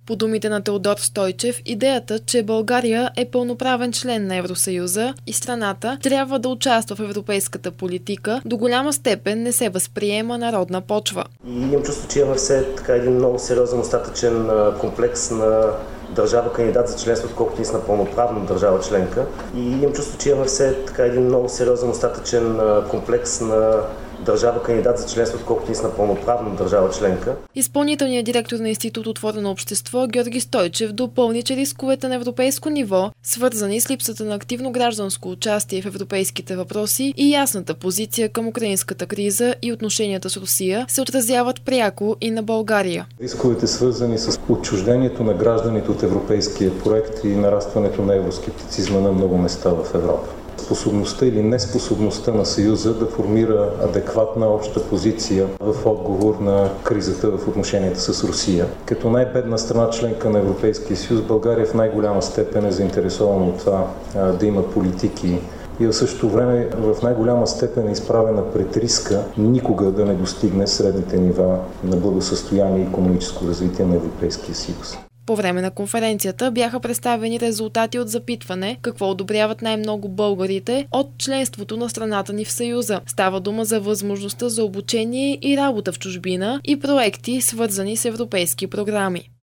По думите на Теодор Стойчев, идеята, че България е пълноправен член на Евросъюза и страната трябва да участва в европейската политика, до голяма степен не се възприема на родна почва. И имам чувство, че имаме все така един много сериозен остатъчен комплекс на държава кандидат за членство, отколкото ние сме пълноправна държава членка. И имам чувство, че имаме все така един много сериозен остатъчен комплекс на държава кандидат за членство, отколкото ние сме пълноправна държава членка. Изпълнителният директор на Институт Отворено общество Георги Стойчев допълни, че рисковете на европейско ниво, свързани с липсата на активно гражданско участие в европейските въпроси и ясната позиция към украинската криза и отношенията с Русия, се отразяват пряко и на България. Рисковете, свързани с отчуждението на гражданите от европейския проект и нарастването на евроскептицизма на много места в Европа. Способността или неспособността на Съюза да формира адекватна обща позиция в отговор на кризата в отношенията с Русия. Като най-бедна страна членка на Европейския съюз, България в най-голяма степен е заинтересована от това да има политики и в същото време в най-голяма степен е изправена пред риска никога да не достигне средните нива на благосъстояние и икономическо развитие на Европейския съюз. По време на конференцията бяха представени резултати от запитване какво одобряват най-много българите от членството на страната ни в Съюза. Става дума за възможността за обучение и работа в чужбина и проекти, свързани с европейски програми.